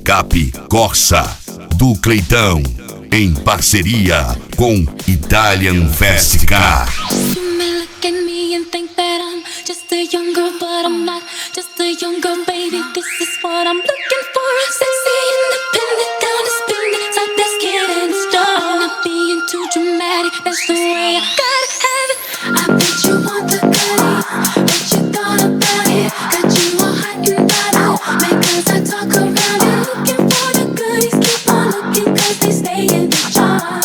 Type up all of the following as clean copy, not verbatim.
Picape Corsa do Cleitão, em parceria com Italian Fast Car. You may look at me and think that I'm just a young girl, but I'm not just a young girl, baby. This is what I'm looking for. Sexy, independent, down to spin it, top that's getting strong. Not being too dramatic, that's the way I gotta have it. I bet you want the goodies, bet you thought about it. Got you all hot and bothered, because I talk around it. Looking for the goodies, keep on looking, cause they stay in the jar.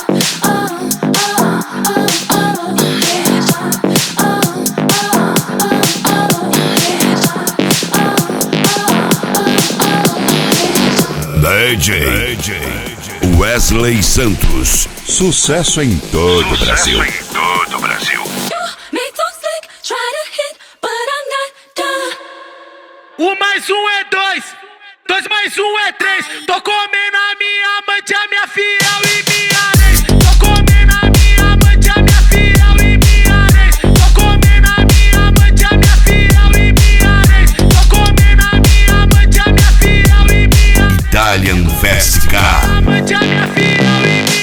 DJ Wesley Santos. Sucesso em todo o Brasil. Um mais um é dois, dois mais um é três. Tô comendo a minha amante, a minha fiel e minha ex. Tô comendo a minha amante, a minha fiel e minha ex. Tô comendo a minha amante, a minha fiel e minha ex. Tô comendo a minha amante, a minha fiel e minha ex. Italian Fast Car. Amante, a minha fiel e minha.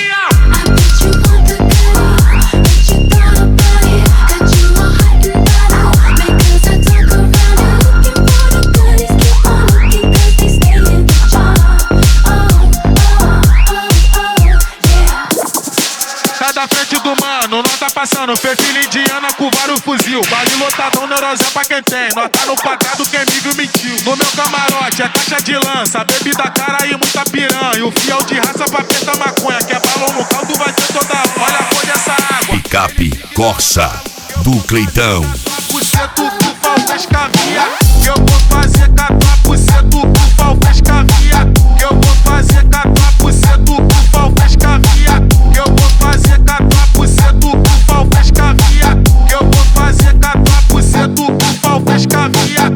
Da frente do mano, nós tá passando perfil indiana com vários fuzil. Vale lotadão, neurosé pra quem tem. Nós tá no pagado, quem me mentiu. No meu camarote é caixa de lança, bebida cara e muita piranha. O fiel de raça pra preta maconha, que é balão no caldo, vai ser toda hora. Olha a cor dessa água. Picape Corsa do Cleitão. Buceto com faltas cavia, que eu vou fazer com a tua buceto com faltas cavia. Que eu vou fazer com a tua buceto com faltas cavia. Que eu vou fazer com a tua buceto com faltas cavia. Que eu vou fazer com a tua buceto com faltas cavia.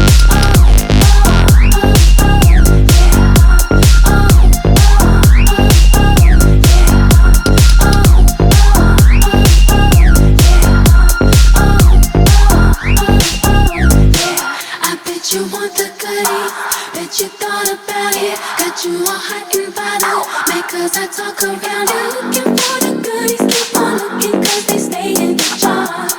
You want the goodies, bet you thought about it. Got you all hot and bothered, because I talk around it. Looking for the goodies, keep on looking, cause they stay in the jar.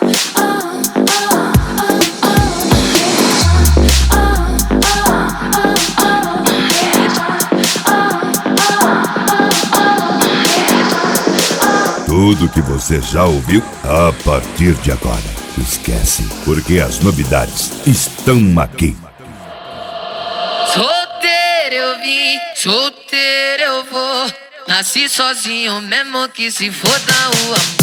Tudo que você já ouviu, a partir de agora, esquece, porque as novidades estão aqui. Solteiro eu vim, solteiro eu vou. Nasci sozinho mesmo que se foda o amor.